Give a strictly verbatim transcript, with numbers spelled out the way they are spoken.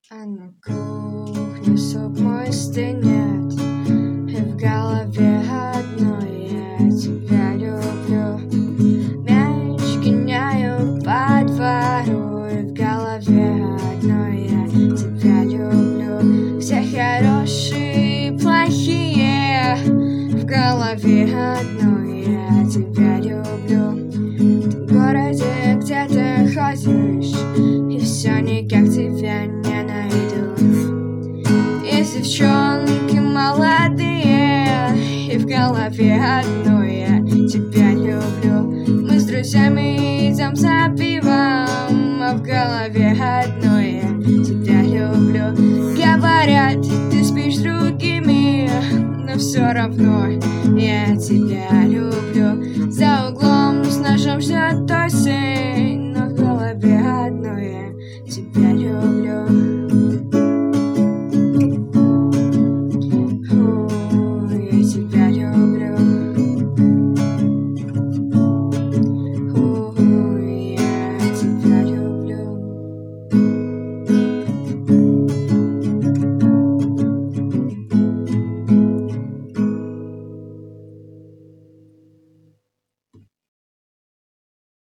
А на кухне суп мой стынет, и в голове одно: я тебя люблю. Мяч гоняю по двору, и в голове одно: я тебя люблю. Все хорошие и плохие, в голове одно: я тебя люблю. Ты в городе где-то ходишь, и все никак тебя не найду. Есть девчонки молодые, и в голове одно: я тебя люблю. Мы с друзьями идем за пивом, а в голове одно: я тебя люблю. Говорят, ты спишь с другими, но все равно я тебя